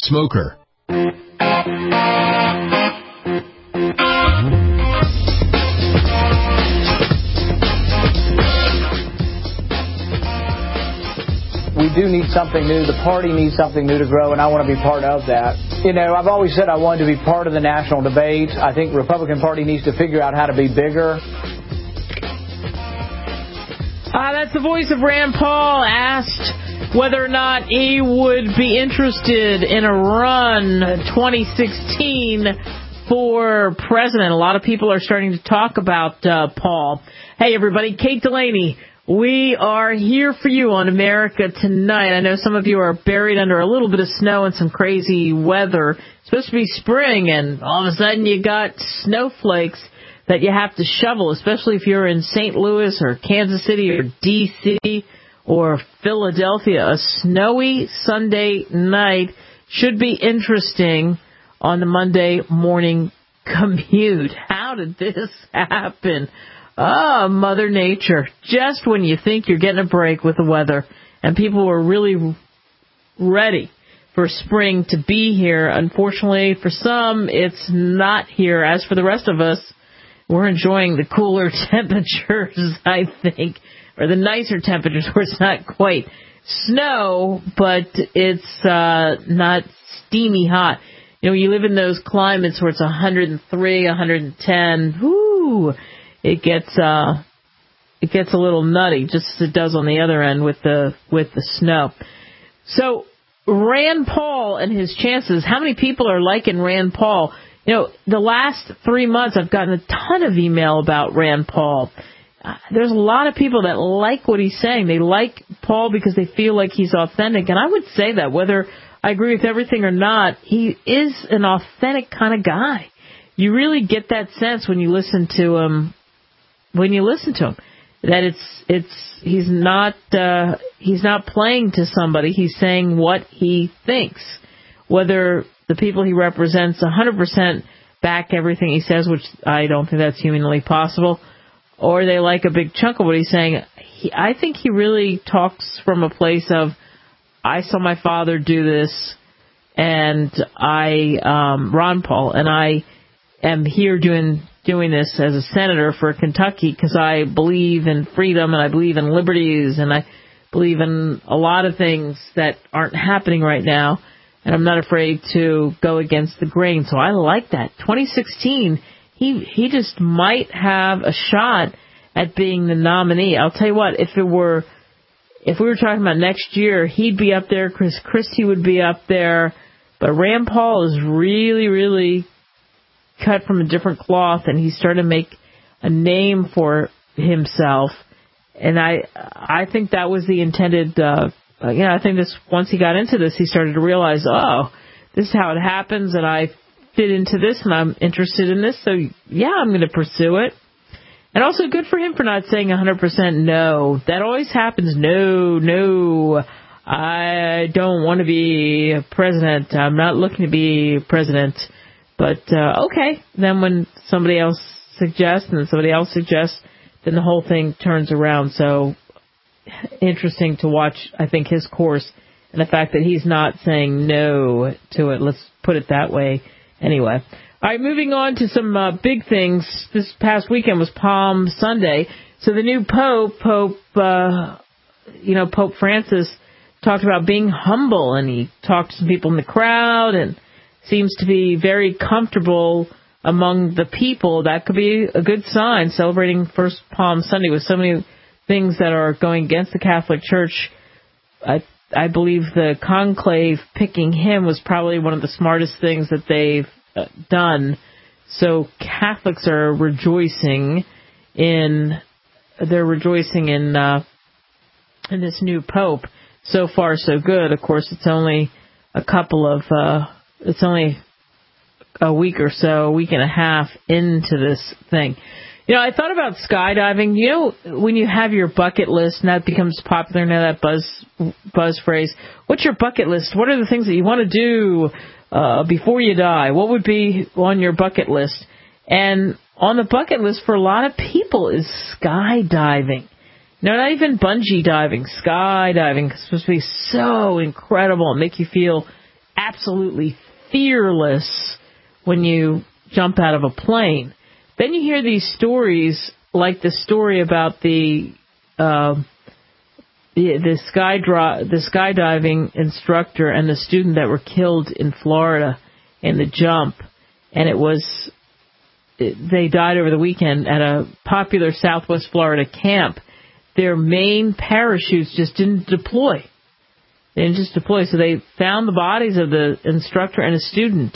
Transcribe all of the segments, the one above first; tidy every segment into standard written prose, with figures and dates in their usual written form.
Smoker. We do need something new. The party needs something new to grow, and I want to be part of that. You know, I've always said I wanted to be part of the national debate. I think the Republican Party needs to figure out how to be bigger. That's the voice of Rand Paul, asked whether or not he would be interested in a run 2016 for president. A lot of people are starting to talk about Paul. Hey, everybody, Kate Delaney. We are here for you on America Tonight. I know some of you are buried under a little bit of snow and some crazy weather. It's supposed to be spring, and all of a sudden you got snowflakes that you have to shovel, especially if you're in St. Louis or Kansas City or D.C. or Philadelphia. A snowy Sunday night should be interesting on the Monday morning commute. How did this happen? Oh, Mother Nature. Just when you think you're getting a break with the weather and people were really ready for spring to be here, unfortunately, for some, it's not here. As for the rest of us, we're enjoying the cooler temperatures, I think, or the nicer temperatures where it's not quite snow, but it's not steamy hot. You know, you live in those climates where it's 103, 110, whoo, it gets a little nutty, just as it does on the other end with the snow. So Rand Paul and his chances. How many people are liking Rand Paul? You know, the last 3 months I've gotten a ton of email about Rand Paul. There's a lot of people that like what he's saying. They like Paul because they feel like he's authentic, and I would say that whether I agree with everything or not, he is an authentic kind of guy. You really get that sense when you listen to him. That he's not playing to somebody. He's saying what he thinks. Whether the people he represents 100% back everything he says, which I don't think that's humanly possible, or they like a big chunk of what he's saying. I think he really talks from a place of, I saw my father do this, and Ron Paul, and I am here doing this as a senator for Kentucky because I believe in freedom and I believe in liberties and I believe in a lot of things that aren't happening right now, and I'm not afraid to go against the grain. So I like that. 2016, he just might have a shot at being the nominee. I'll tell you what, if we were talking about next year, he'd be up there. Chris Christie would be up there. But Rand Paul is really, really cut from a different cloth, and he's starting to make a name for himself. And I think that was the intended. I think this, once he got into this, he started to realize, oh, this is how it happens, and I fit into this, and I'm interested in this. So yeah, I'm going to pursue it. And also good for him for not saying 100% no. That always happens. No, I don't want to be president. I'm not looking to be president. But, okay. Then when somebody else suggests and somebody else suggests, then the whole thing turns around. So interesting to watch, I think, his course and the fact that he's not saying no to it. Let's put it that way. Anyway. All right, moving on to some big things. This past weekend was Palm Sunday. So the new Pope Francis talked about being humble, and he talked to some people in the crowd and seems to be very comfortable among the people. That could be a good sign, celebrating First Palm Sunday with so many things that are going against the Catholic Church. I believe the conclave picking him was probably one of the smartest things that they've done. So Catholics are rejoicing in this new Pope. So far, so good. Of course, it's only a week or so, a week and a half into this thing. You know, I thought about skydiving. You know, when you have your bucket list, and that becomes popular now, that buzz phrase, what's your bucket list? What are the things that you want to do before you die? What would be on your bucket list? And on the bucket list for a lot of people is skydiving. No, not even bungee diving, skydiving. It's supposed to be so incredible and make you feel absolutely fearless when you jump out of a plane. Then you hear these stories, like the story about the skydiving instructor and the student that were killed in Florida in the jump, and they died over the weekend at a popular Southwest Florida camp. Their main parachutes just didn't deploy. They didn't just deploy, so they found the bodies of the instructor and a student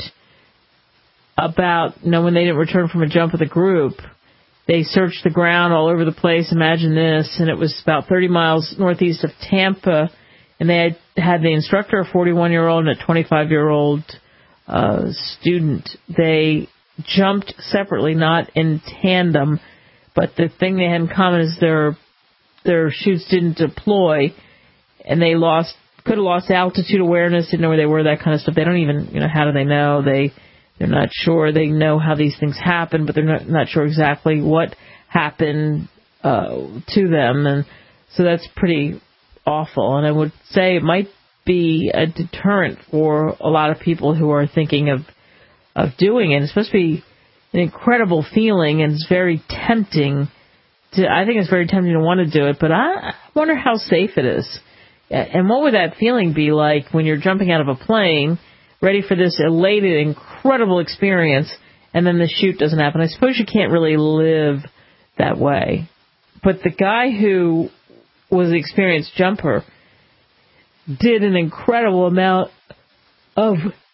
when they didn't return from a jump with a group. They searched the ground all over the place. Imagine this. And it was about 30 miles northeast of Tampa. And they had the instructor, a 41-year-old, and a 25-year-old student. They jumped separately, not in tandem. But the thing they had in common is their chutes didn't deploy. And they could have lost altitude awareness, didn't know where they were, that kind of stuff. They don't even, how do they know? They're not sure. They know how these things happen, but they're not sure exactly what happened to them. And so that's pretty awful. And I would say it might be a deterrent for a lot of people who are thinking of doing it. It's supposed to be an incredible feeling, and it's very tempting. I think it's very tempting to want to do it, but I wonder how safe it is. And what would that feeling be like when you're jumping out of a plane, ready for this elated, incredible experience, and then the chute doesn't happen? I suppose you can't really live that way. But the guy who was the experienced jumper did an incredible amount of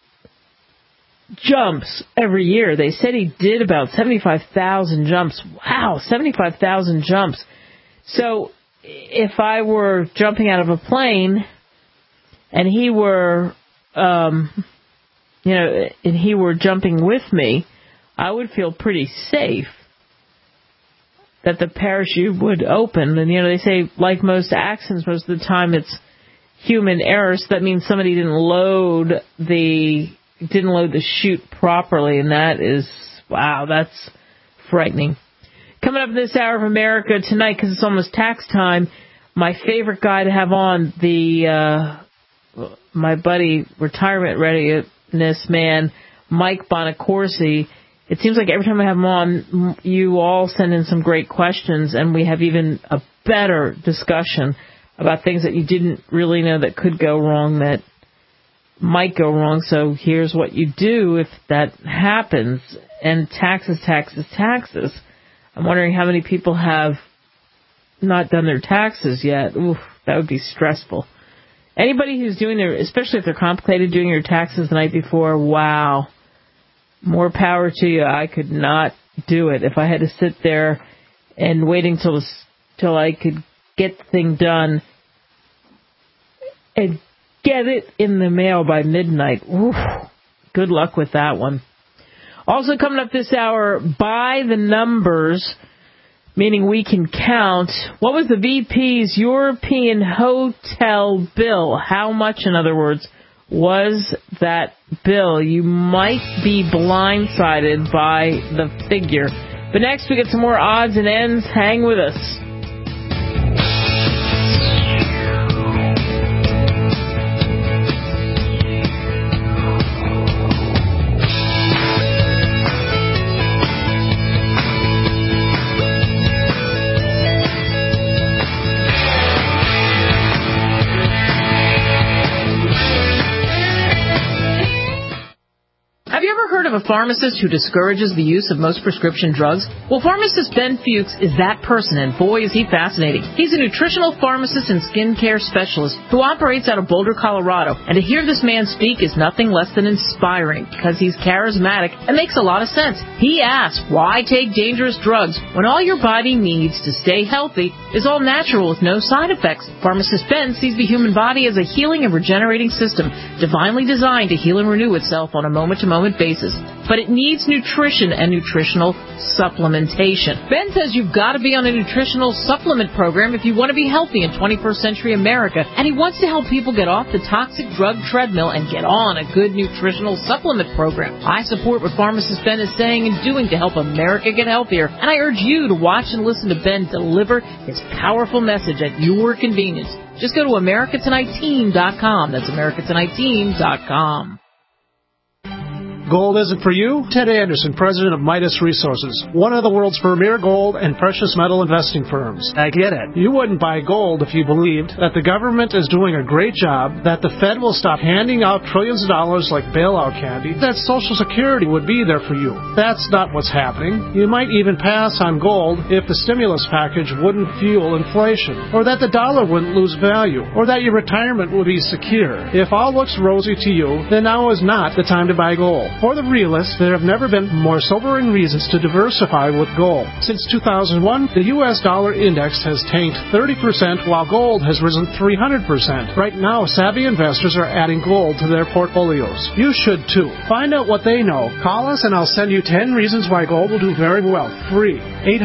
jumps every year. They said he did about 75,000 jumps. Wow, 75,000 jumps. So if I were jumping out of a plane and he were jumping with me, I would feel pretty safe that the parachute would open. And, they say, like most accidents, most of the time it's human error. So that means somebody didn't load the chute properly. And that's frightening. Coming up this hour of America tonight, because it's almost tax time, my favorite guy to have on, my buddy, retirement readiness man, Mike Bonacorsi. It seems like every time I have him on, you all send in some great questions, and we have even a better discussion about things that you didn't really know that could go wrong, that might go wrong. So here's what you do if that happens. And taxes. I'm wondering how many people have not done their taxes yet. Oof, that would be stressful. Anybody who's doing especially if they're complicated, doing your taxes the night before, wow, more power to you. I could not do it. If I had to sit there and waiting till I could get the thing done and get it in the mail by midnight. Oof, good luck with that one. Also coming up this hour, by the numbers, meaning we can count. What was the VP's European hotel bill? How much, in other words, was that bill? You might be blindsided by the figure. But next we get some more odds and ends. Hang with us. Of a pharmacist who discourages the use of most prescription drugs? Well, pharmacist Ben Fuchs is that person, and boy, is he fascinating. He's a nutritional pharmacist and skincare specialist who operates out of Boulder, Colorado, and to hear this man speak is nothing less than inspiring because he's charismatic and makes a lot of sense. He asks, why take dangerous drugs when all your body needs to stay healthy is all natural with no side effects? Pharmacist Ben sees the human body as a healing and regenerating system divinely designed to heal and renew itself on a moment-to-moment basis. But it needs nutrition and nutritional supplementation. Ben says you've got to be on a nutritional supplement program if you want to be healthy in 21st century America, and he wants to help people get off the toxic drug treadmill and get on a good nutritional supplement program. I support what pharmacist Ben is saying and doing to help America get healthier, and I urge you to watch and listen to Ben deliver his powerful message at your convenience. Just go to AmericaTonightTeam.com. That's AmericaTonightTeam.com. gold isn't for you? Ted Anderson, president of Midas Resources, one of the world's premier gold and precious metal investing firms. I get it. You wouldn't buy gold if you believed that the government is doing a great job, that the Fed will stop handing out trillions of dollars like bailout candy, that Social Security would be there for you. That's not what's happening. You might even pass on gold if the stimulus package wouldn't fuel inflation, or that the dollar wouldn't lose value, or that your retirement would be secure. If all looks rosy to you, then now is not the time to buy gold. For the realists, there have never been more sobering reasons to diversify with gold. Since 2001, the U.S. dollar index has tanked 30%, while gold has risen 300%. Right now, savvy investors are adding gold to their portfolios. You should too. Find out what they know. Call us and I'll send you 10 reasons why gold will do very well. Free.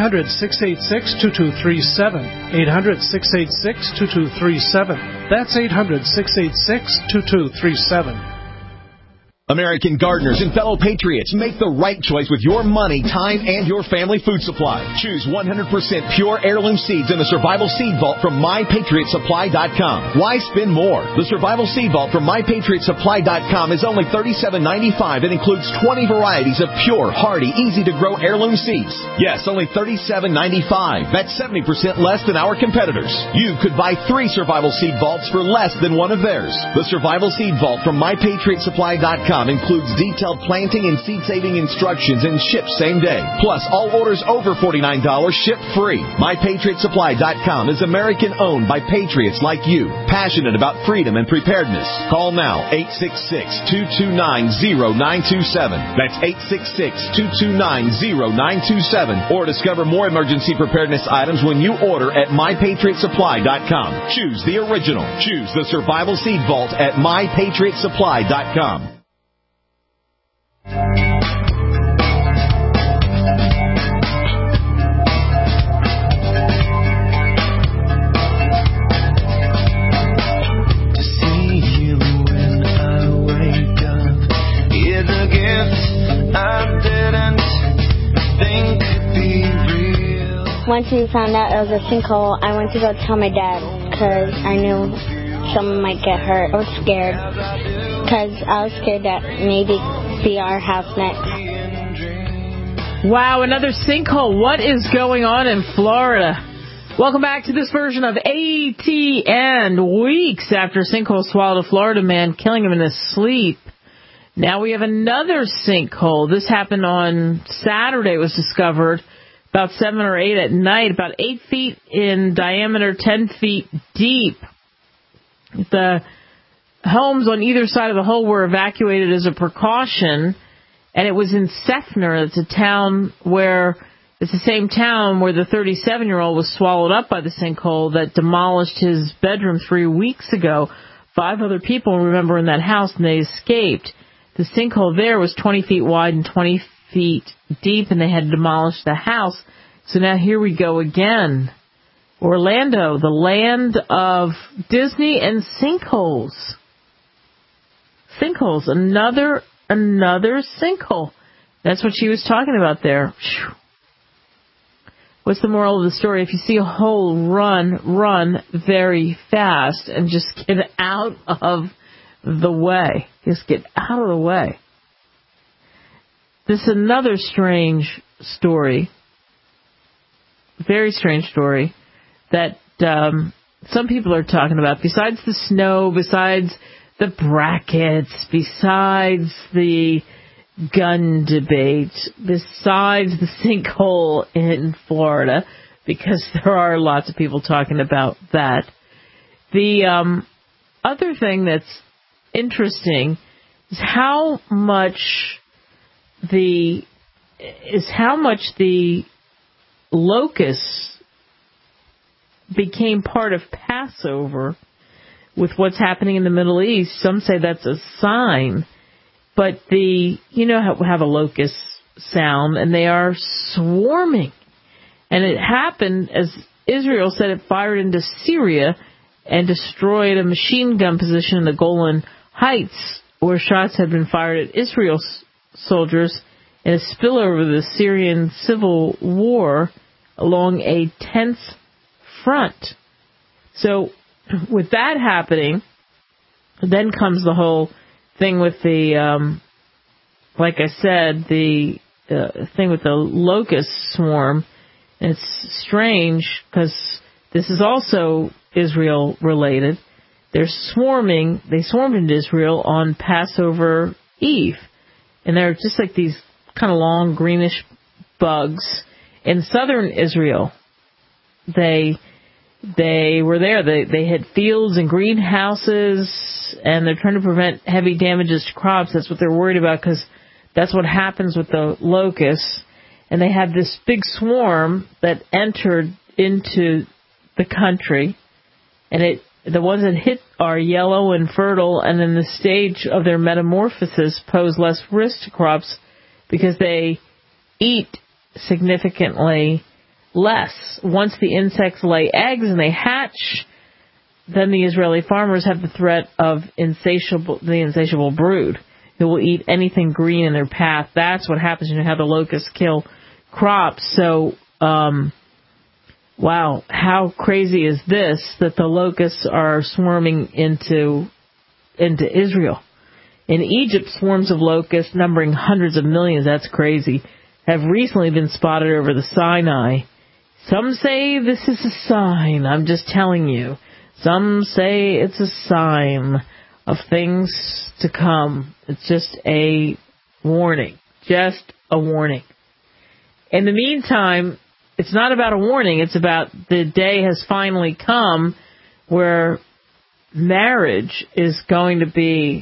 800-686-2237. 800-686-2237. That's 800-686-2237. American gardeners and fellow patriots, make the right choice with your money, time, and your family food supply. Choose 100% pure heirloom seeds in the Survival Seed Vault from MyPatriotSupply.com. Why spend more? The Survival Seed Vault from MyPatriotSupply.com is only $37.95 and includes 20 varieties of pure, hardy, easy-to-grow heirloom seeds. Yes, only $37.95. That's 70% less than our competitors. You could buy 3 Survival Seed Vaults for less than one of theirs. The Survival Seed Vault from MyPatriotSupply.com includes detailed planting and seed-saving instructions and ships same day. Plus, all orders over $49 ship free. MyPatriotSupply.com is American-owned by patriots like you, passionate about freedom and preparedness. Call now, 866-229-0927. That's 866-229-0927. Or discover more emergency preparedness items when you order at MyPatriotSupply.com. Choose the original. Choose the Survival Seed Vault at MyPatriotSupply.com. Once we found out it was a sinkhole, I went to go tell my dad because I knew someone might get hurt. I was scared because I was scared that maybe be our house next. Wow, another sinkhole. What is going on in Florida? Welcome back to this version of ATN. Weeks after a sinkhole swallowed a Florida man, killing him in his sleep. Now we have another sinkhole. This happened on Saturday. It was discovered about 7 or 8 at night, about 8 feet in diameter, 10 feet deep. The homes on either side of the hole were evacuated as a precaution, and it was in Seffner. It's a town where it's the same town where the 37-year-old was swallowed up by the sinkhole that demolished his bedroom 3 weeks ago. 5 other people, remember, in that house, and they escaped. The sinkhole there was 20 feet wide and 20 feet deep, and they had to demolish the house. So now here we go again. Orlando, the land of Disney and sinkholes. Sinkholes, another sinkhole. That's what she was talking about there. Whew. What's the moral of the story? If you see a hole, run very fast and just get out of the way. Just get out of the way. This is another strange story. Very strange story that some people are talking about. Besides the snow, besides the brackets, besides the gun debate, besides the sinkhole in Florida, because there are lots of people talking about that. The other thing that's interesting is how much the locusts became part of Passover with what's happening in the Middle East. Some say that's a sign, but have a locust sound, and they are swarming. And it happened, as Israel said, it fired into Syria and destroyed a machine gun position in the Golan Heights, where shots had been fired at Israel's soldiers in a spillover of the Syrian civil war along a tense front. So with that happening, then comes the whole thing with the like I said, the thing with the locust swarm, it's strange because this is also Israel related. They swarmed into Israel on Passover Eve. And they're just like these kind of long greenish bugs. In southern Israel, they were there. They had fields and greenhouses, and they're trying to prevent heavy damages to crops. That's what they're worried about, because that's what happens with the locusts. And they had this big swarm that entered into the country, and the ones that hit are yellow and fertile, and in the stage of their metamorphosis pose less risk to crops because they eat significantly less. Once the insects lay eggs and they hatch, then the Israeli farmers have the threat of the insatiable brood who will eat anything green in their path. That's what happens when you have the locusts kill crops. So, wow, how crazy is this that the locusts are swarming into Israel? In Egypt, swarms of locusts numbering hundreds of millions, that's crazy, have recently been spotted over the Sinai. Some say this is a sign. I'm just telling you. Some say it's a sign of things to come. It's just a warning. Just a warning. In the meantime, it's not about a warning. It's about the day has finally come where marriage is going to be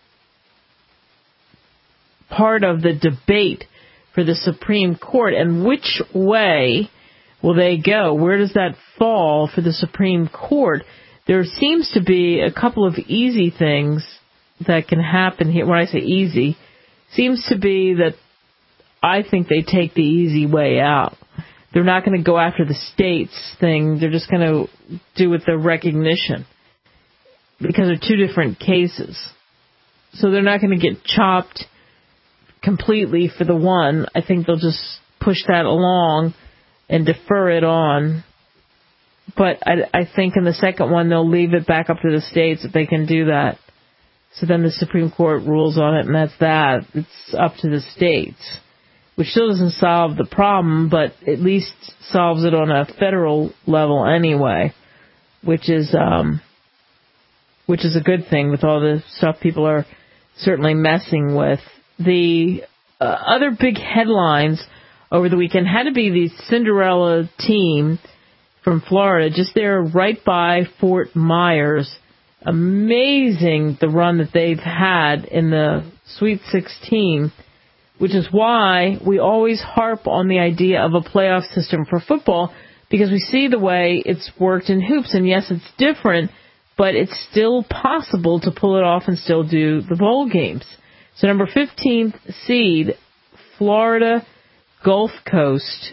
part of the debate for the Supreme Court. And which way will they go? Where does that fall for the Supreme Court? There seems to be a couple of easy things that can happen here. When I say easy, seems to be that I think they take the easy way out. They're not going to go after the states thing. They're just going to do with the recognition, because they're two different cases. So they're not going to get chopped completely for the one. I think they'll just push that along and defer it on. But I think in the second one, they'll leave it back up to the states if they can do that. So then the Supreme Court rules on it, and that's that. It's up to the states, which still doesn't solve the problem, but at least solves it on a federal level anyway, which is a good thing with all the stuff people are certainly messing with. The other big headlines over the weekend had to be the Cinderella team from Florida, just there right by Fort Myers. Amazing the run that they've had in the Sweet 16, which is why we always harp on the idea of a playoff system for football, because we see the way it's worked in hoops. And yes, it's different, but it's still possible to pull it off and still do the bowl games. So number 15th seed, Florida Gulf Coast,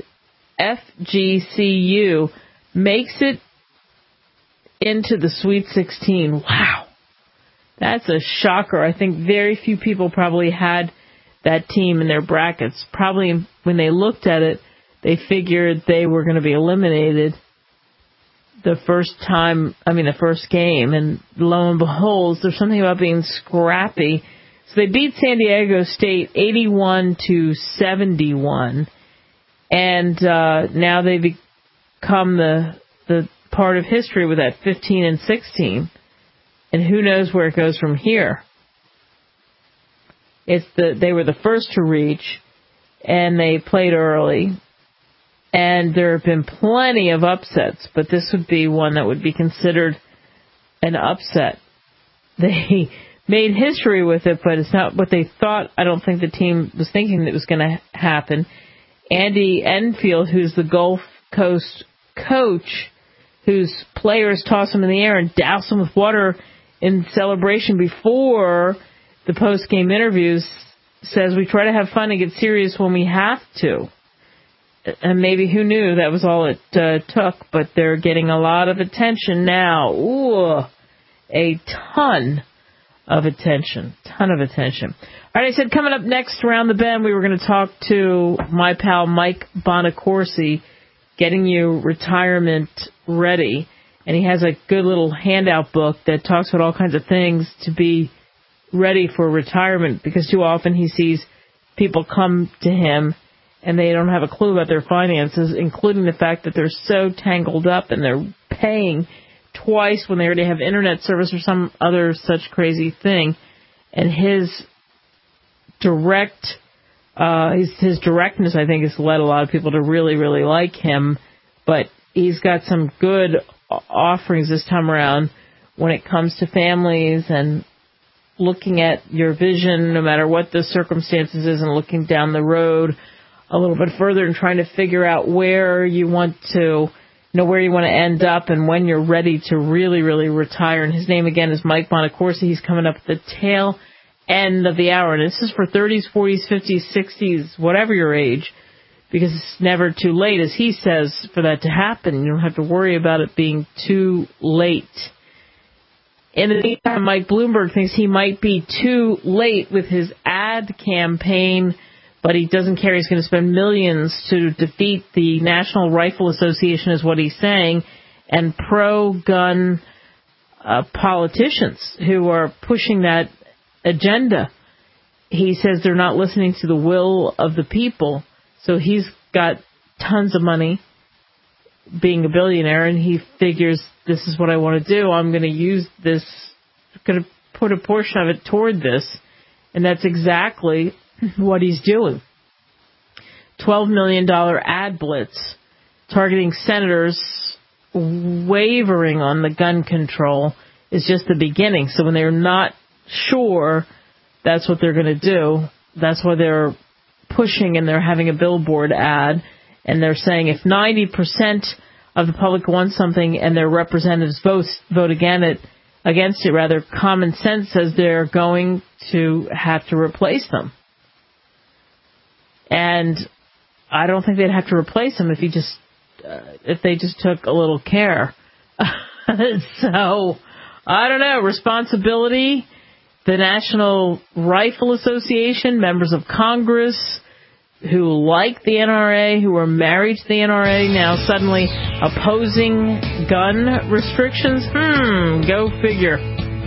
FGCU, makes it into the Sweet 16. Wow. That's a shocker. I think very few people probably had that team in their brackets. Probably when they looked at it, they figured they were going to be eliminated the first game. And lo and behold, there's something about being scrappy. So they beat San Diego State 81-71. And now they become the part of history with that 15-16. And who knows where it goes from here. They were the first to reach, and they played early. And there have been plenty of upsets, but this would be one that would be considered an upset. They made history with it, but it's not what they thought. I don't think the team was thinking that was going to happen. Andy Enfield, who's the Gulf Coast coach, whose players toss him in the air and douse him with water in celebration before the post-game interviews, says we try to have fun and get serious when we have to. And maybe who knew that was all it took, but they're getting a lot of attention now. Ooh, a ton of attention. All right, I said coming up next around the bend, we were going to talk to my pal Mike Bonacorsi, getting you retirement ready. And he has a good little handout book that talks about all kinds of things to be ready for retirement, because too often he sees people come to him and they don't have a clue about their finances, including the fact that they're so tangled up and they're paying twice when they already have internet service or some other such crazy thing. And his directness, I think, has led a lot of people to really, really like him. But he's got some good offerings this time around when it comes to families and looking at your vision, no matter what the circumstances is, and looking down the road a little bit further and trying to figure out where you want to end up and when you're ready to really, really retire. And his name, again, is Mike Bonacorsi. He's coming up at the tail end of the hour. And this is for 30s, 40s, 50s, 60s, whatever your age, because it's never too late, as he says, for that to happen. You don't have to worry about it being too late. In the meantime, Mike Bloomberg thinks he might be too late with his ad campaign, but he doesn't care. He's going to spend millions to defeat the National Rifle Association, is what he's saying, and pro-gun politicians who are pushing that agenda. He says they're not listening to the will of the people, so he's got tons of money, being a billionaire, and he figures, this is what I want to do. I'm going to use this, going to put a portion of it toward this, and that's exactly what he's doing. $12 million ad blitz targeting senators wavering on the gun control is just the beginning. So when they're not sure, that's what they're going to do. That's why they're pushing, and they're having a billboard ad, and they're saying if 90% of the public wants something and their representatives vote against it, common sense says they're going to have to replace them. And I don't think they'd have to replace them if they just took a little care. So, I don't know. Responsibility, the National Rifle Association, members of Congress who like the NRA, who are married to the NRA, now suddenly opposing gun restrictions? Go figure.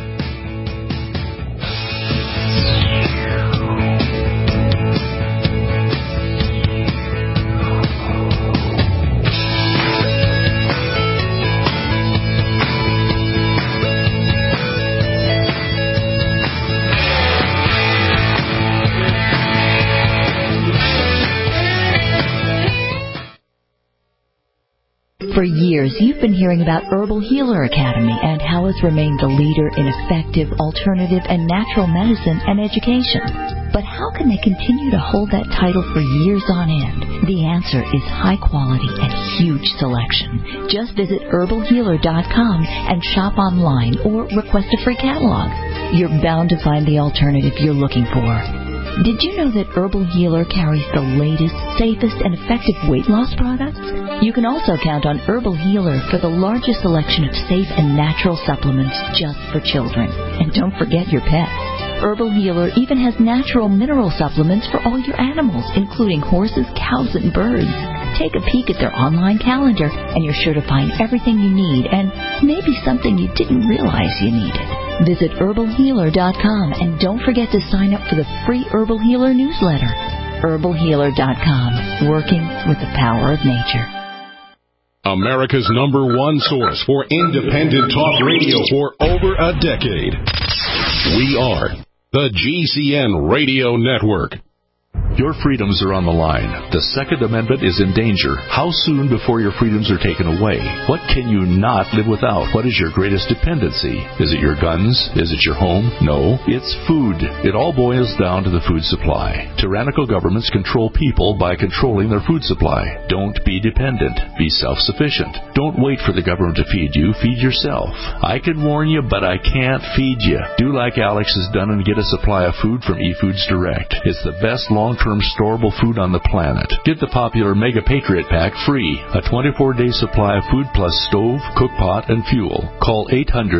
For years, you've been hearing about Herbal Healer Academy and how it's remained the leader in effective, alternative, and natural medicine and education. But how can they continue to hold that title for years on end? The answer is high quality and huge selection. Just visit herbalhealer.com and shop online or request a free catalog. You're bound to find the alternative you're looking for. Did you know that Herbal Healer carries the latest, safest, and effective weight loss products? You can also count on Herbal Healer for the largest selection of safe and natural supplements just for children. And don't forget your pets. Herbal Healer even has natural mineral supplements for all your animals, including horses, cows, and birds. Take a peek at their online calendar, and you're sure to find everything you need, and maybe something you didn't realize you needed. Visit herbalhealer.com, and don't forget to sign up for the free Herbal Healer newsletter. herbalhealer.com, working with the power of nature. America's #1 source for independent talk radio for over a decade. We are the GCN Radio Network. Your freedoms are on the line. The Second Amendment is in danger. How soon before your freedoms are taken away? What can you not live without? What is your greatest dependency? Is it your guns? Is it your home? No, it's food. It all boils down to the food supply. Tyrannical governments control people by controlling their food supply. Don't be dependent. Be self-sufficient. Don't wait for the government to feed you. Feed yourself. I can warn you, but I can't feed you. Do like Alex has done and get a supply of food from eFoods Direct. It's the best long-term storable food on the planet. Get the popular Mega Patriot Pack free. A 24-day supply of food plus stove, cook pot, and fuel. Call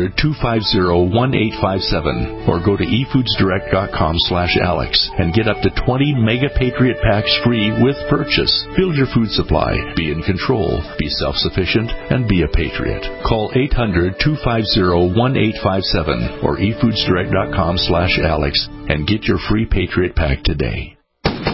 800-250-1857 or go to efoodsdirect.com/Alex and get up to 20 Mega Patriot Packs free with purchase. Build your food supply. Be in control. Be self-sufficient and be a patriot. Call 800-250-1857 or efoodsdirect.com/Alex and get your free Patriot Pack today.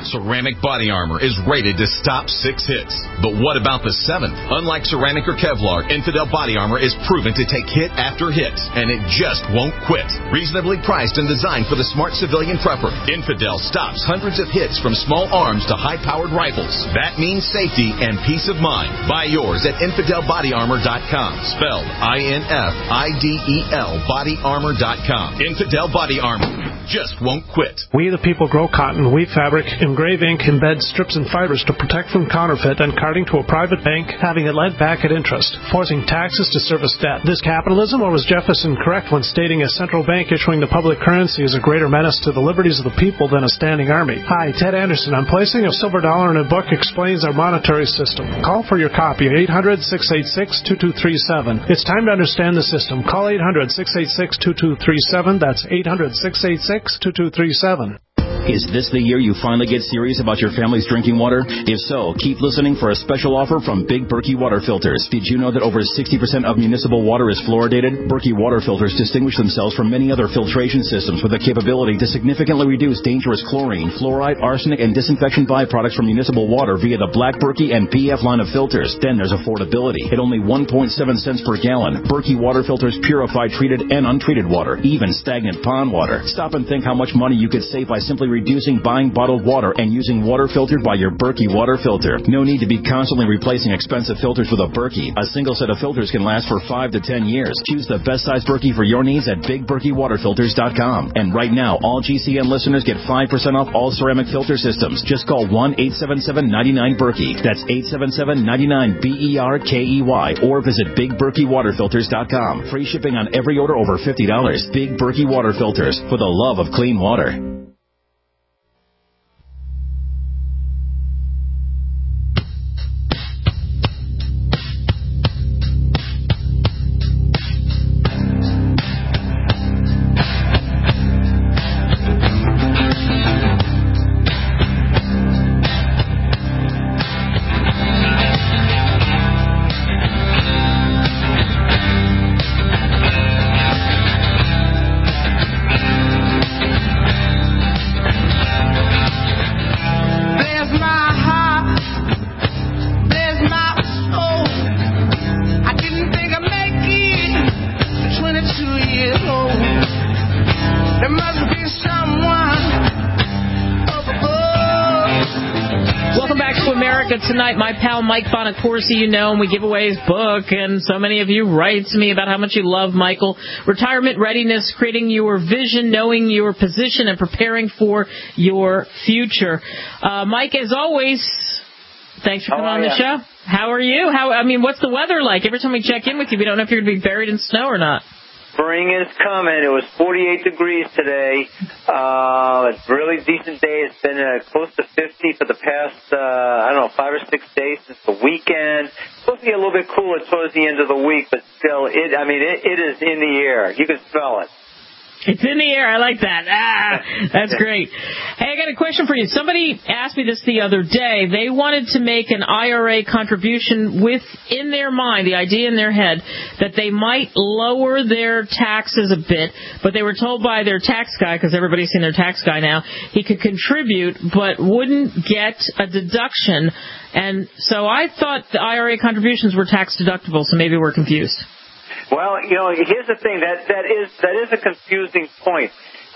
Ceramic Body Armor is rated to stop 6 hits. But what about the 7th? Unlike ceramic or Kevlar, Infidel Body Armor is proven to take hit after hit, and it just won't quit. Reasonably priced and designed for the smart civilian prepper, Infidel stops hundreds of hits from small arms to high-powered rifles. That means safety and peace of mind. Buy yours at InfidelBodyArmor.com. Spelled INFIDEL BodyArmor.com. Infidel Body Armor just won't quit. We the people grow cotton, weave fabric, engrave ink, embed strips and fibers to protect from counterfeit and carting to a private bank, having it lent back at interest, forcing taxes to service debt. This capitalism, or was Jefferson correct when stating a central bank issuing the public currency is a greater menace to the liberties of the people than a standing army? Hi, Ted Anderson. I'm placing a silver dollar in a book explains our monetary system. Call for your copy, 800-686-2237. It's time to understand the system. Call 800-686-2237. That's 800-686-2237. Is this the year you finally get serious about your family's drinking water? If so, keep listening for a special offer from Big Berkey Water Filters. Did you know that over 60% of municipal water is fluoridated? Berkey Water Filters distinguish themselves from many other filtration systems with the capability to significantly reduce dangerous chlorine, fluoride, arsenic, and disinfection byproducts from municipal water via the Black Berkey and PF line of filters. Then there's affordability. At only 1.7 cents per gallon, Berkey Water Filters purify treated and untreated water, even stagnant pond water. Stop and think how much money you could save by simply reducing buying bottled water and using water filtered by your Berkey water filter. No need to be constantly replacing expensive filters with a Berkey. A single set of filters can last for 5 to 10 years. Choose the best size Berkey for your needs at BigBerkeyWaterFilters.com. And right now, all GCN listeners get 5% off all ceramic filter systems. Just call 1-877-99-BERKEY. That's 877-99-BERKEY or visit BigBerkeyWaterFilters.com. Free shipping on every order over $50. Big Berkey Water Filters, for the love of clean water. Tonight, my pal Mike Bonacorsi, you know, and we give away his book, and so many of you write to me about how much you love Michael. Retirement Readiness, creating your vision, knowing your position, and preparing for your future. Mike, as always, thanks for coming on the show. How are you? What's the weather like? Every time we check in with you, we don't know if you're going to be buried in snow or not. Spring is coming. It was 48 degrees today. It's a really decent day. It's been close to 50 for the past, 5 or 6 days since the weekend. It's supposed to get a little bit cooler towards the end of the week, but still, it is in the air. You can smell it. It's in the air. I like that. That's great. Hey, I got a question for you. Somebody asked me this the other day. They wanted to make an IRA contribution with, in their mind, the idea in their head, that they might lower their taxes a bit, but they were told by their tax guy, because everybody's seen their tax guy now, he could contribute but wouldn't get a deduction. And so I thought the IRA contributions were tax deductible, so maybe we're confused. Well, here's the thing. That is a confusing point.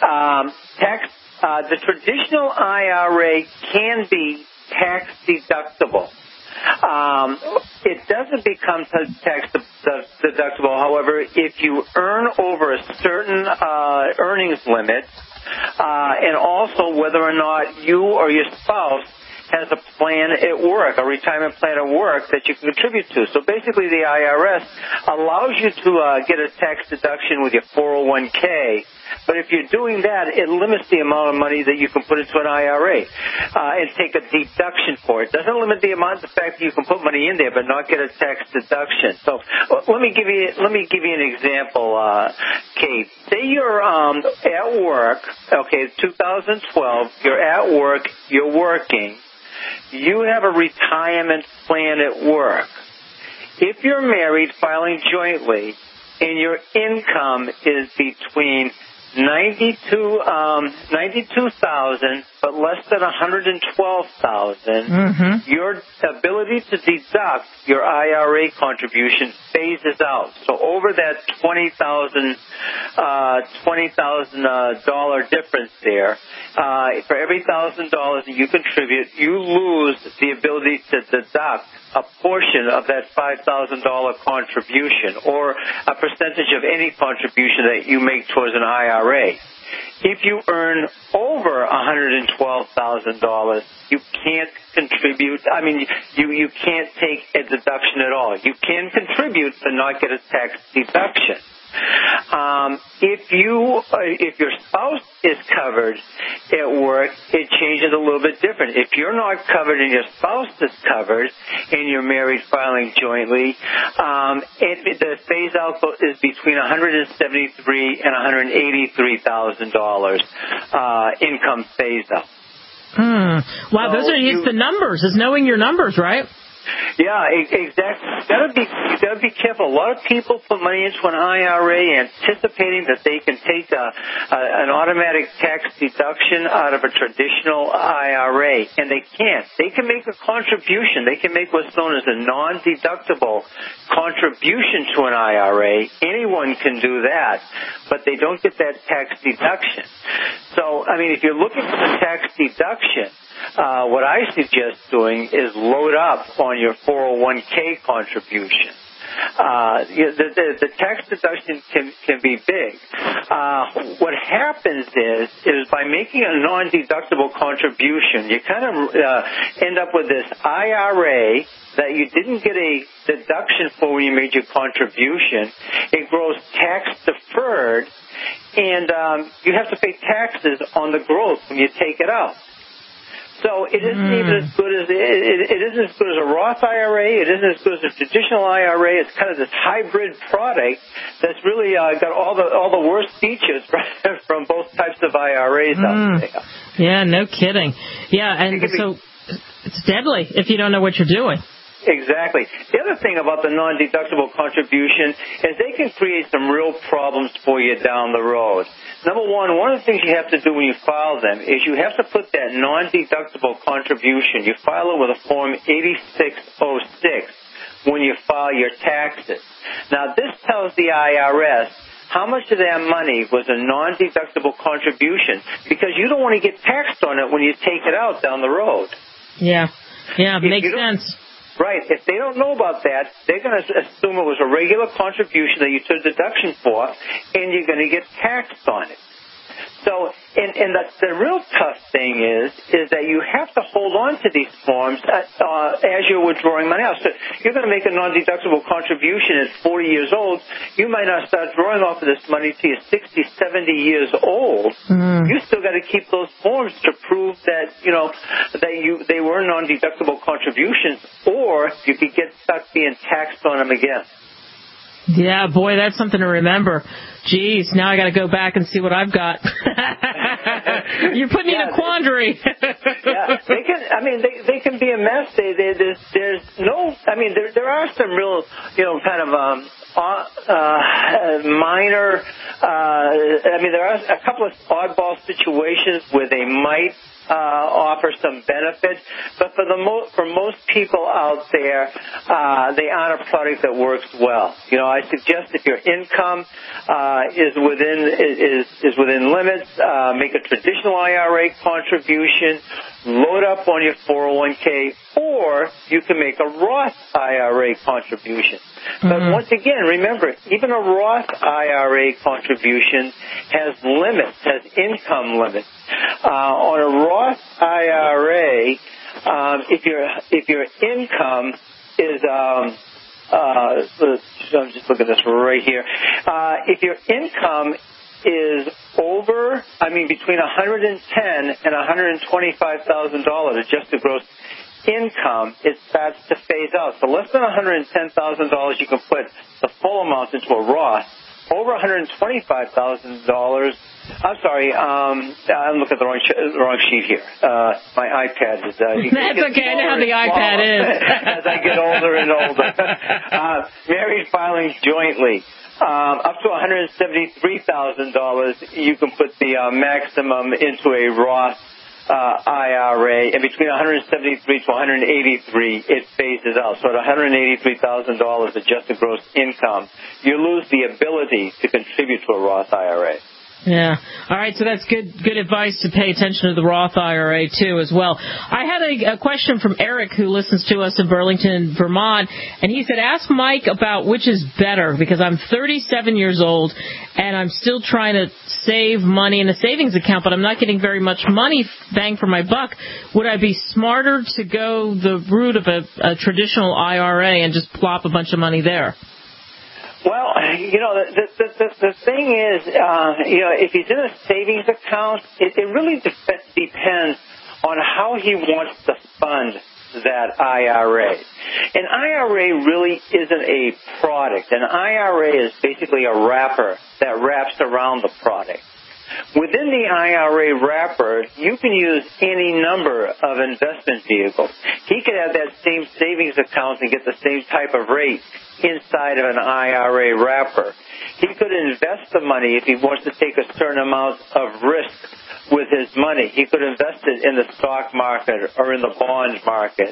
The traditional IRA can be tax deductible. It doesn't become tax deductible, however, if you earn over a certain earnings limit, and also whether or not you or your spouse has a plan at work, a retirement plan at work that you can contribute to. So basically the IRS allows you to get a tax deduction with your 401k, but if you're doing that, it limits the amount of money that you can put into an IRA and take a deduction for it. It doesn't limit the fact that you can put money in there but not get a tax deduction. So let me give you an example, Kate. Say you're at work, 2012, you're at work, you're working. You have a retirement plan at work. If you're married, filing jointly, and your income is between $92,000, but less than $112,000, your ability to deduct your IRA contribution phases out. So over that $20,000 difference there, for every $1,000 that you contribute, you lose the ability to deduct a portion of that $5,000 contribution or a percentage of any contribution that you make towards an IRA. If you earn over $112,000, you can't contribute. I mean, you can't take a deduction at all. You can contribute but not get a tax deduction. If your spouse is covered at work, it changes a little bit different. If you're not covered and your spouse is covered and you're married filing jointly, the phase out is between $173,000 and $183,000 income phase out. Wow, those are just the numbers. It's knowing your numbers, right? Yeah, exactly. You gotta be careful. A lot of people put money into an IRA anticipating that they can take an automatic tax deduction out of a traditional IRA, and they can't. They can make a contribution. They can make what's known as a non-deductible contribution to an IRA. Anyone can do that, but they don't get that tax deduction. So, I mean, if you're looking for the tax deduction, what I suggest doing is load up on your 401k contribution. The tax deduction can be big. What happens is by making a non-deductible contribution, you kind of end up with this IRA that you didn't get a deduction for when you made your contribution. It grows tax deferred, and you have to pay taxes on the growth when you take it out. So it isn't even as good as it isn't as good as a Roth IRA. It isn't as good as a traditional IRA. It's kind of this hybrid product that's really got all the worst features from both types of IRAs out there. Yeah, no kidding. Yeah, and so it's deadly if you don't know what you're doing. Exactly. The other thing about the non-deductible contribution is they can create some real problems for you down the road. Number one of the things you have to do when you file them is you have to put that non-deductible contribution, you file it with a Form 8606 when you file your taxes. Now, this tells the IRS how much of that money was a non-deductible contribution because you don't want to get taxed on it when you take it out down the road. Yeah, makes sense. Right. If they don't know about that, they're going to assume it was a regular contribution that you took deduction for, and you're going to get taxed on it. So, and the real tough thing is that you have to hold on to these forms as you're withdrawing money out. So you're going to make a non-deductible contribution at 40 years old. You might not start drawing off of this money till you're 60, 70 years old. You still got to keep those forms to prove that, they were non-deductible contributions, or you could get stuck being taxed on them again. Yeah, boy, that's something to remember. Geez, now I got to go back and see what I've got. You're putting me in a quandary. They can be a mess. There are some real, kind of minor. There are a couple of oddball situations where they might offer some benefit, but for most people out there, they aren't a product that works well. I suggest if your income is within limits, make a traditional IRA contribution, load up on your 401k, or you can make a Roth IRA contribution. But once again, remember, even a Roth IRA contribution has limits, has income limits. On a Roth IRA, if your income is I'm just looking at this right here. If your income is between $110,000 and $125,000 adjusted gross income, it starts to phase out. So less than $110,000, you can put the full amount into a Roth. over $125,000. I'm sorry, I'm looking at the wrong sheet here. My iPad is... That's okay, I know how the iPad is. As I get older and older. Married filing jointly. Up to $173,000, you can put the maximum into a Roth IRA, and between $173 to $183, it phases out. So at $183,000 adjusted gross income, you lose the ability to contribute to a Roth IRA. Yeah. All right, so that's good advice to pay attention to the Roth IRA, too, as well. I had a question from Eric, who listens to us in Burlington, Vermont, and he said, ask Mike about which is better, because I'm 37 years old, and I'm still trying to save money in a savings account, but I'm not getting very much money, bang for my buck. Would I be smarter to go the route of a traditional IRA and just plop a bunch of money there? Well, the thing is, if he's in a savings account, it really depends on how he wants to fund that IRA. An IRA really isn't a product. An IRA is basically a wrapper that wraps around the product. Within the IRA wrapper, you can use any number of investment vehicles. He could have that same savings account and get the same type of rate inside of an IRA wrapper. He could invest the money if he wants to take a certain amount of risk with his money. He could invest it in the stock market or in the bond market.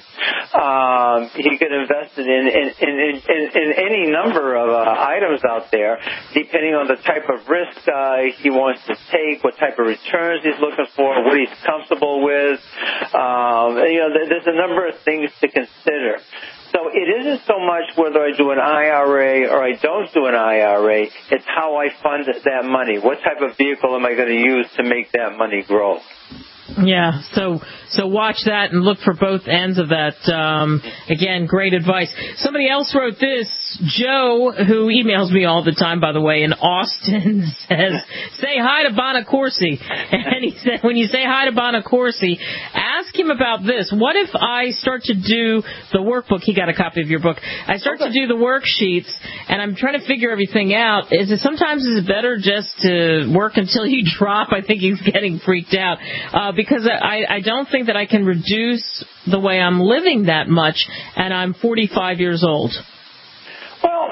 He could invest it in any number of items out there, depending on the type of risk he wants to take, what type of returns he's looking for, what he's comfortable with. There's a number of things to consider. So it isn't so much whether I do an IRA or I don't do an IRA. It's how I fund that money. What type of vehicle am I going to use to make that money grow? Yeah, so watch that and look for both ends of that. Again, great advice. Somebody else wrote this. Joe, who emails me all the time, by the way, in Austin, says, say hi to Bonacorsi. And he said, when you say hi to Bonacorsi, ask him about this. What if I start to do the workbook? He got a copy of your book. I start to do the worksheets, and I'm trying to figure everything out. Sometimes is it better just to work until you drop? I think he's getting freaked out. Because I don't think that I can reduce the way I'm living that much, and I'm 45 years old. Well,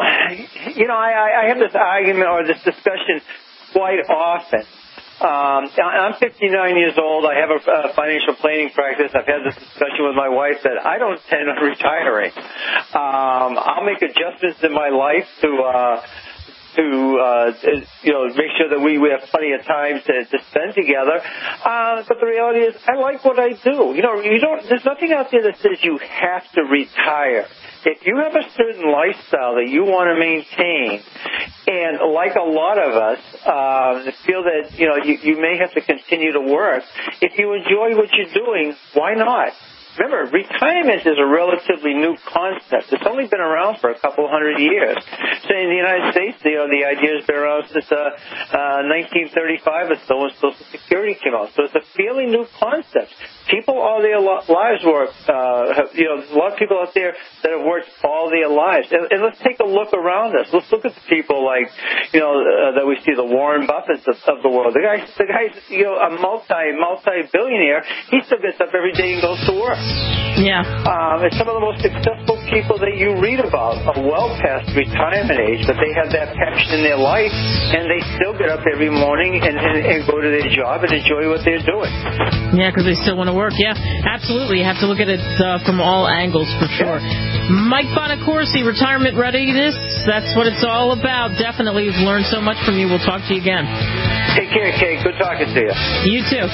I have this argument or this discussion quite often. I'm 59 years old. I have a financial planning practice. I've had this discussion with my wife that I don't intend on retiring. I'll make adjustments in my life to make sure that we have plenty of time to spend together. But the reality is, I like what I do. There's nothing out there that says you have to retire. If you have a certain lifestyle that you want to maintain, and like a lot of us, feel that, you may have to continue to work, if you enjoy what you're doing, why not? Remember, retirement is a relatively new concept. It's only been around for a couple hundred years. So in the United States, the idea has been around since 1935 or so, when Social Security came out. So it's a fairly new concept. People all their lives work. There's a lot of people out there that have worked all their lives. And let's take a look around us. Let's look at the people like, that we see, the Warren Buffetts of the world. The guy's a multi-billionaire. He still gets up every day and goes to work. Yeah. And some of the most successful people that you read about are well past retirement age, but they have that passion in their life, and they still get up every morning and go to their job and enjoy what they're doing. Yeah, because they still want to work. Yeah, absolutely. You have to look at it from all angles for sure. Mike Bonacorsi, retirement readiness, that's what it's all about. Definitely. We've learned so much from you. We'll talk to you again. Take care, Kate. Good talking to you. You too.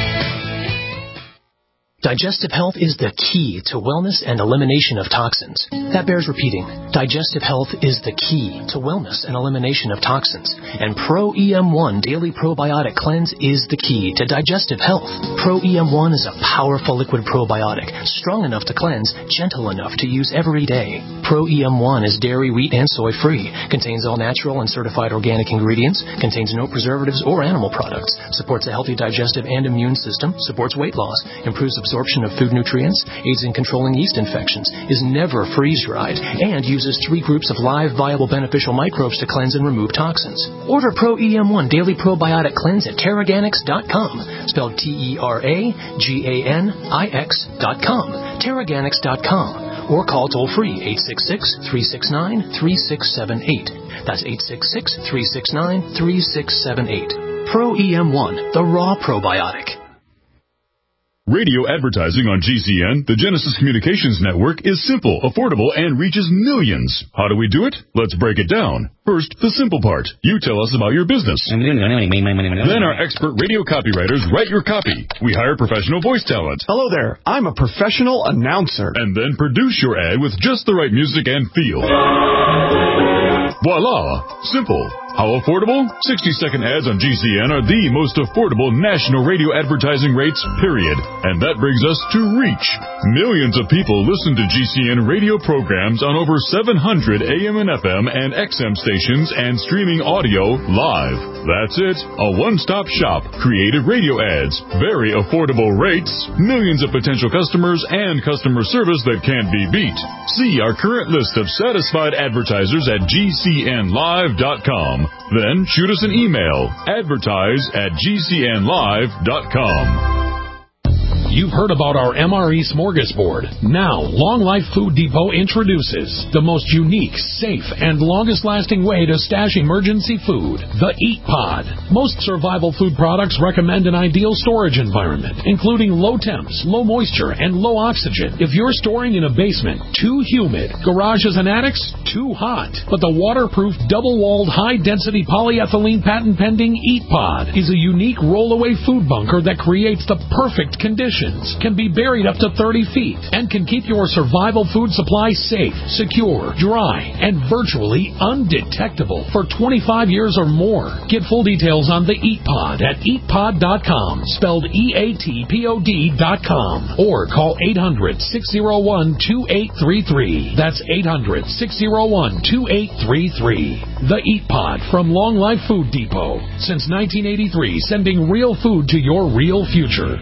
Digestive health is the key to wellness and elimination of toxins. That bears repeating. Digestive health is the key to wellness and elimination of toxins. And Pro EM1 Daily Probiotic Cleanse is the key to digestive health. Pro EM1 is a powerful liquid probiotic, strong enough to cleanse, gentle enough to use every day. Pro EM1 is dairy, wheat, and soy free, contains all natural and certified organic ingredients, contains no preservatives or animal products, supports a healthy digestive and immune system, supports weight loss, improves absorption of food nutrients, aids in controlling yeast infections, is never freeze-dried, and uses 3 groups of live, viable, beneficial microbes to cleanse and remove toxins. Order Pro EM1 Daily Probiotic Cleanse at Teraganix.com, spelled Teraganix.com, Teraganix.com, or call toll-free 866-369-3678. That's 866-369-3678. Pro EM1, the raw probiotic. Radio advertising on GCN, the Genesis Communications Network, is simple, affordable, and reaches millions. How do we do it? Let's break it down. First, the simple part. You tell us about your business. Then our expert radio copywriters write your copy. We hire professional voice talent. Hello there. I'm a professional announcer. And then produce your ad with just the right music and feel. Voila! Simple. How affordable? 60-second ads on GCN are the most affordable national radio advertising rates, period. And that brings us to reach. Millions of people listen to GCN radio programs on over 700 AM and FM and XM stations and streaming audio live. That's it. A one-stop shop. Creative radio ads. Very affordable rates. Millions of potential customers and customer service that can't be beat. See our current list of satisfied advertisers at GCNlive.com. Then shoot us an email, advertise@gcnlive.com. You've heard about our MRE Smorgasbord. Now, Long Life Food Depot introduces the most unique, safe, and longest-lasting way to stash emergency food, the Eat Pod. Most survival food products recommend an ideal storage environment, including low temps, low moisture, and low oxygen. If you're storing in a basement, too humid, garages and attics, too hot. But the waterproof, double-walled, high-density polyethylene patent-pending Eat Pod is a unique roll-away food bunker that creates the perfect conditions, can be buried up to 30 feet, and can keep your survival food supply safe, secure, dry, and virtually undetectable for 25 years or more. Get full details on the Eat Pod at eatpod.com, spelled EATPOD.com, or call 800-601-2833. That's 800-601-2833. The Eat Pod from Long Life Food Depot. Since 1983, sending real food to your real future.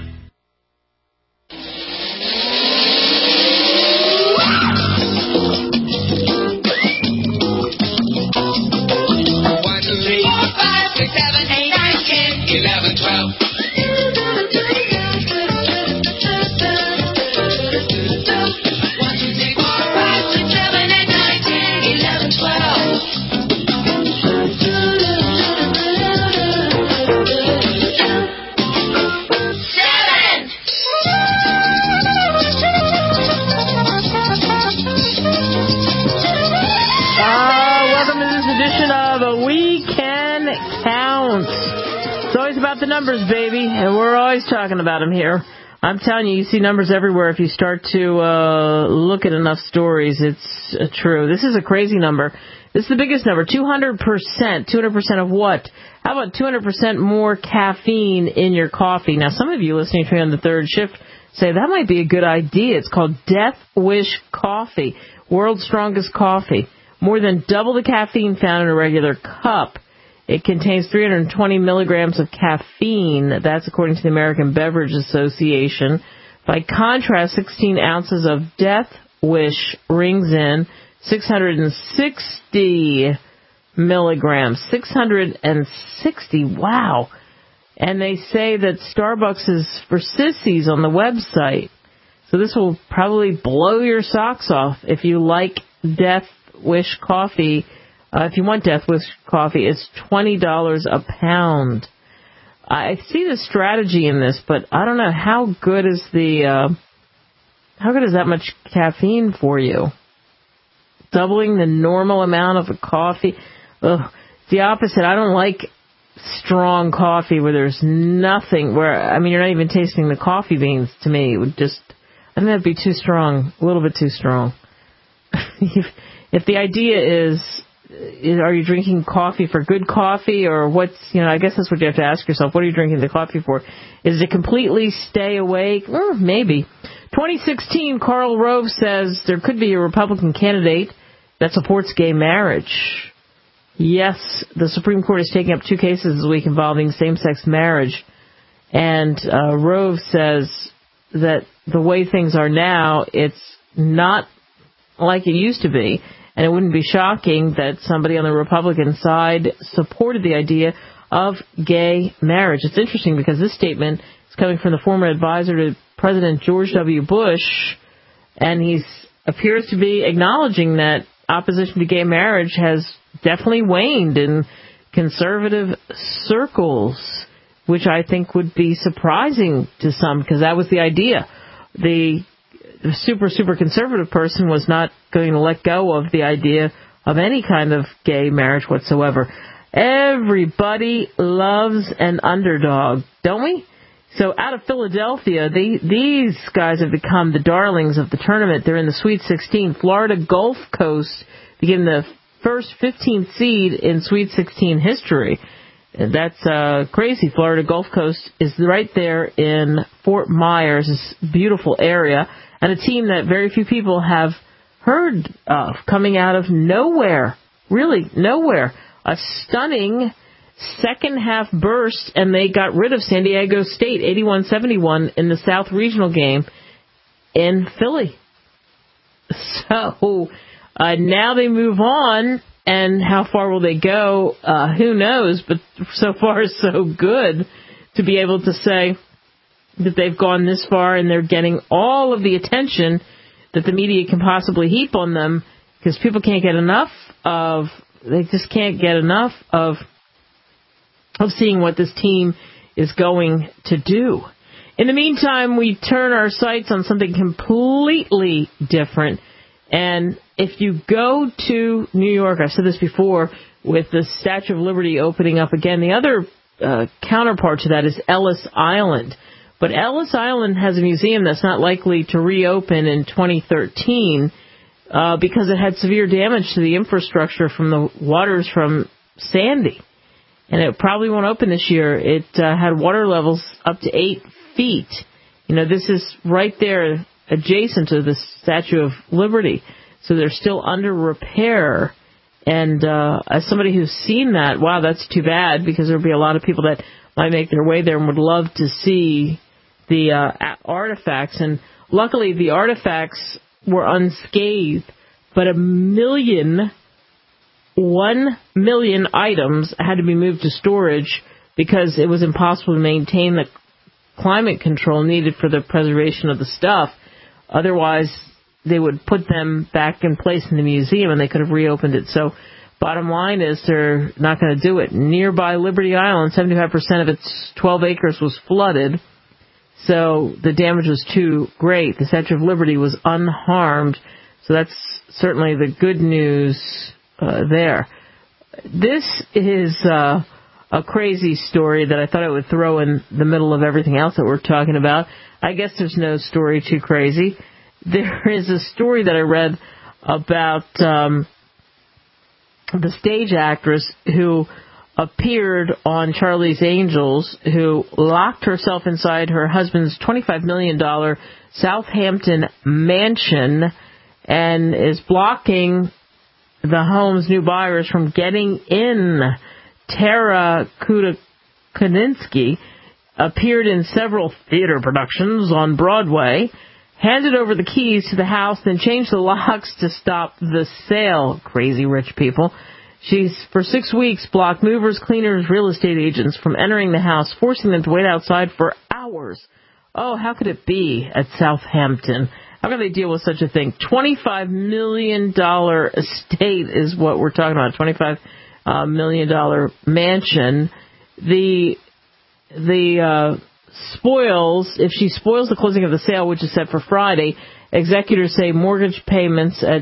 The numbers, baby, and we're always talking about them here. I'm telling you, you see numbers everywhere. If you start to look at enough stories, it's true. This is a crazy number. This is the biggest number, 200%. 200% of what? How about 200% more caffeine in your coffee? Now, some of you listening to me on the third shift say that might be a good idea. It's called Death Wish Coffee, world's strongest coffee. More than double the caffeine found in a regular cup. It contains 320 milligrams of caffeine. That's according to the American Beverage Association. By contrast, 16 ounces of Death Wish rings in 660 milligrams. 660, wow. And they say that Starbucks is for sissies on the website. So this will probably blow your socks off if you like Death Wish coffee. If you want Death Wish coffee, it's $20 a pound. I see the strategy in this, but I don't know how good is that much caffeine for you? Doubling the normal amount of a coffee. Ugh, the opposite. I don't like strong coffee where there's nothing. You're not even tasting the coffee beans. To me, it would just. I think that'd be too strong. A little bit too strong. If the idea is, are you drinking coffee for good coffee, or what's, I guess that's what you have to ask yourself. What are you drinking the coffee for? Is it completely stay awake? Maybe. 2016, Karl Rove says there could be a Republican candidate that supports gay marriage. Yes, the Supreme Court is taking up 2 cases this week involving same-sex marriage. And Rove says that the way things are now, it's not like it used to be. And it wouldn't be shocking that somebody on the Republican side supported the idea of gay marriage. It's interesting because this statement is coming from the former advisor to President George W. Bush, and he appears to be acknowledging that opposition to gay marriage has definitely waned in conservative circles, which I think would be surprising to some, because that was the idea. The super conservative person was not going to let go of the idea of any kind of gay marriage whatsoever. Everybody loves an underdog, don't we? So out of Philadelphia, these guys have become the darlings of the tournament. They're in the Sweet 16. Florida Gulf Coast became the first 15th seed in Sweet 16 history. That's crazy. Florida Gulf Coast is right there in Fort Myers, this beautiful area, and a team that very few people have heard of, coming out of nowhere, really nowhere. A stunning second-half burst, and they got rid of San Diego State, 81-71, in the South Regional game in Philly. So now they move on, and how far will they go? Who knows? But so far, so good to be able to say that they've gone this far, and they're getting all of the attention that the media can possibly heap on them, because people can't get enough of, they just can't get enough of seeing what this team is going to do. In the meantime, we turn our sights on something completely different. And if you go to New York, I've said this before, with the Statue of Liberty opening up again, the other counterpart to that is Ellis Island. But Ellis Island has a museum that's not likely to reopen in 2013 because it had severe damage to the infrastructure from the waters from Sandy. And it probably won't open this year. It had water levels up to 8 feet. You know, this is right there adjacent to the Statue of Liberty. So they're still under repair. And as somebody who's seen that, wow, that's too bad, because there'll be a lot of people that might make their way there and would love to see the artifacts. And luckily the artifacts were unscathed, but 1 million items had to be moved to storage because it was impossible to maintain the climate control needed for the preservation of the stuff. Otherwise, they would put them back in place in the museum and they could have reopened it. So bottom line is they're not going to do it. Nearby Liberty Island, 75% of its 12 acres was flooded, so the damage was too great. The Statue of Liberty was unharmed, so that's certainly the good news there. This is a crazy story that I thought I would throw in the middle of everything else that we're talking about. I guess there's no story too crazy. There is a story that I read about the stage actress who appeared on Charlie's Angels, who locked herself inside her husband's $25 million Southampton mansion and is blocking the home's new buyers from getting in. Tara Kudinski appeared in several theater productions on Broadway, handed over the keys to the house, then changed the locks to stop the sale. Crazy rich people. She's, for 6 weeks, blocked movers, cleaners, real estate agents from entering the house, forcing them to wait outside for hours. Oh, how could it be at Southampton? How can they deal with such a thing? $25 million estate is what we're talking about. $25 million mansion. The spoils, if she spoils the closing of the sale, which is set for Friday, executors say mortgage payments at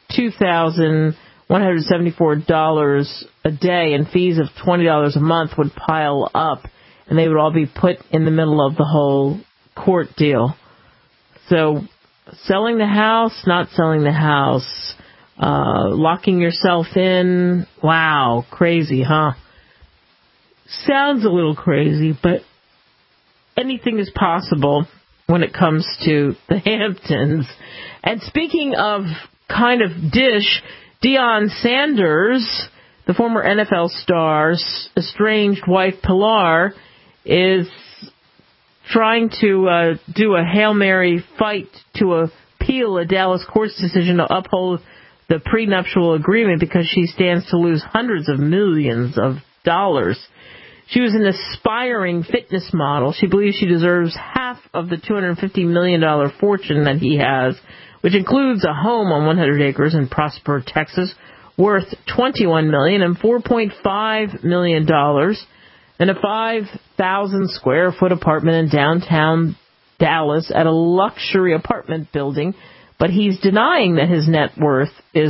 $2,174 a day and fees of $20 a month would pile up, and they would all be put in the middle of the whole court deal. So selling the house, not selling the house, locking yourself in, wow, crazy, huh? Sounds a little crazy, but anything is possible when it comes to the Hamptons. And speaking of kind of dish, Deion Sanders, the former NFL star's estranged wife Pilar, is trying to do a Hail Mary fight to appeal a Dallas court's decision to uphold the prenuptial agreement because she stands to lose hundreds of millions of dollars. She was an aspiring fitness model. She believes she deserves half of the $250 million fortune that he has, which includes a home on 100 acres in Prosper, Texas, worth $21 million and $4.5 million, and a 5,000 square foot apartment in downtown Dallas at a luxury apartment building. But he's denying that his net worth is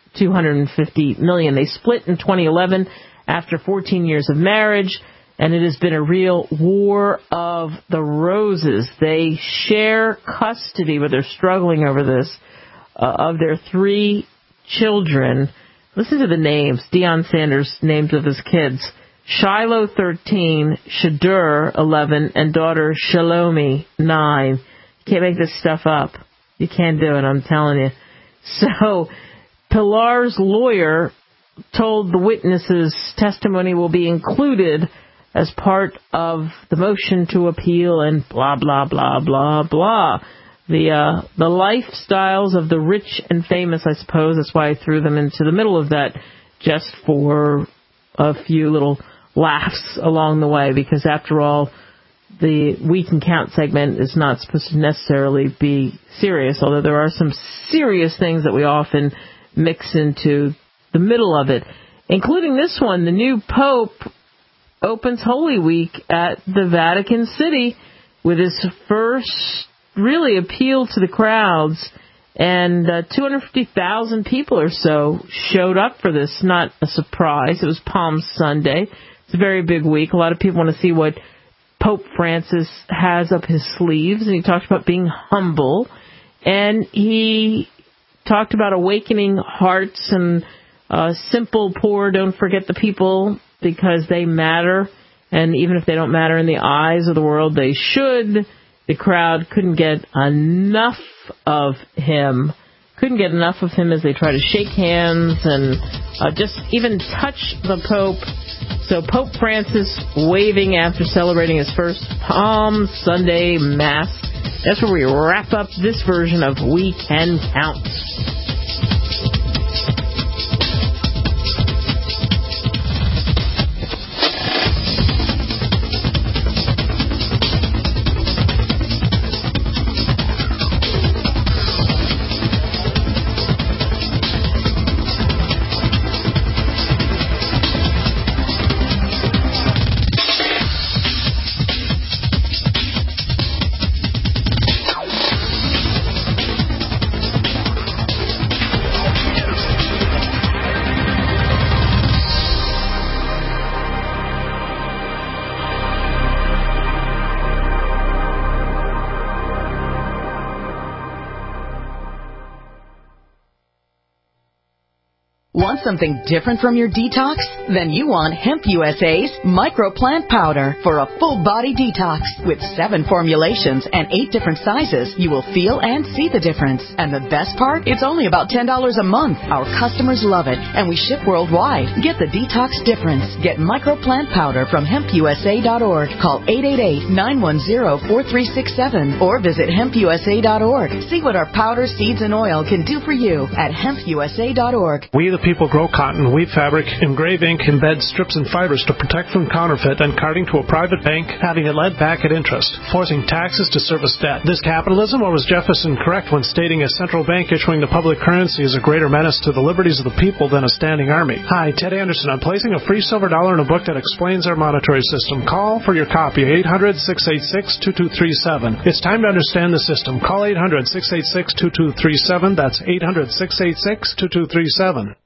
$250 million. They split in 2011 after 14 years of marriage, and it has been a real war of the roses. They share custody, but they're struggling over this, of their 3 children. Listen to the names, Deion Sanders' names of his kids. Shiloh, 13, Shadur, 11, and daughter Shalomi, 9. You can't make this stuff up. You can't do it, I'm telling you. So, Pilar's lawyer told the witnesses' testimony will be included as part of the motion to appeal and blah, blah, blah, blah, blah. The lifestyles of the rich and famous, I suppose. That's why I threw them into the middle of that, just for a few little laughs along the way, because after all, the We Can Count segment is not supposed to necessarily be serious, although there are some serious things that we often mix into the middle of it, including this one. The new Pope opens Holy Week at the Vatican City with his first really appeal to the crowds, and 250,000 people or so showed up for this. Not a surprise. It was Palm Sunday. It's a very big week. A lot of people want to see what Pope Francis has up his sleeves, and he talked about being humble, and he talked about awakening hearts and simple, poor, don't forget the people, because they matter, and even if they don't matter in the eyes of the world, they should. The crowd couldn't get enough of him. Couldn't get enough of him as they try to shake hands and just even touch the Pope. So Pope Francis waving after celebrating his first Palm Sunday Mass. That's where we wrap up this version of We Can Count. Want something different from your detox? Then you want Hemp USA's Microplant Powder for a full body detox. With 7 formulations and 8 different sizes, you will feel and see the difference. And the best part? It's only about $10 a month. Our customers love it, and we ship worldwide. Get the detox difference. Get Microplant Powder from hempusa.org. Call 888-910-4367 or visit hempusa.org. See what our powder, seeds, and oil can do for you at hempusa.org. We the people grow cotton, weave fabric, engrave ink, embed strips and fibers to protect from counterfeit and carting to a private bank, having it lent back at interest, forcing taxes to service debt. This capitalism, or was Jefferson correct when stating a central bank issuing the public currency is a greater menace to the liberties of the people than a standing army? Hi, Ted Anderson. I'm placing a free silver dollar in a book that explains our monetary system. Call for your copy, 800-686-2237. It's time to understand the system. Call 800-686-2237. That's 800-686-2237.